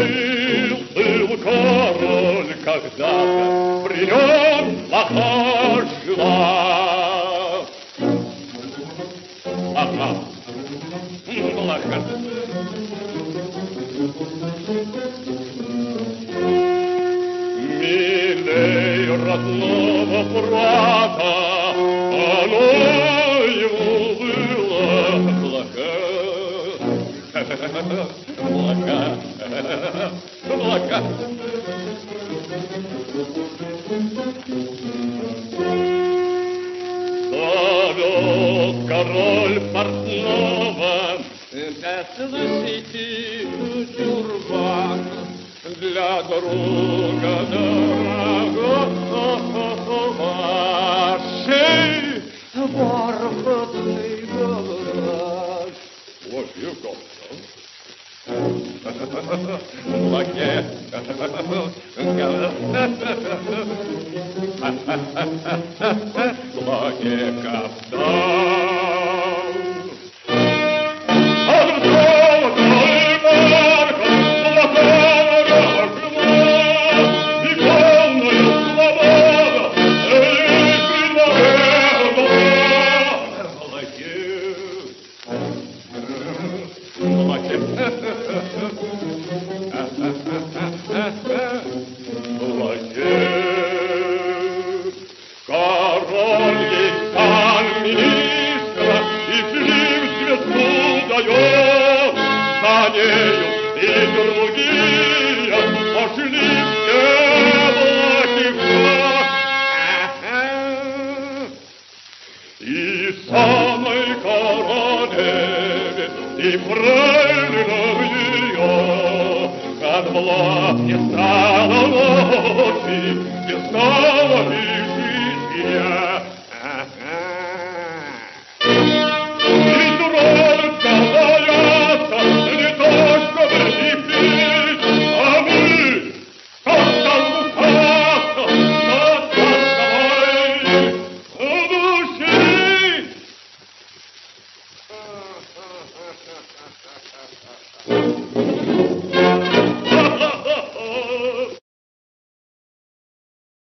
Жил король когда-то, при нем лоха жила. Ага, лоха. Милей родного брата, оно ему было блага. Блага, блага. Зовет король портного, да слышите, чурбан, для друга дорогого шей бархатный глаз. Вот you go. Лаке, лаке кафтан. Король есть сан министра, и Филипп звезду дает. За нею и другие пошли все влаки. И самой королеве, и правильно ее от власти стало ночи, не стало и жизни.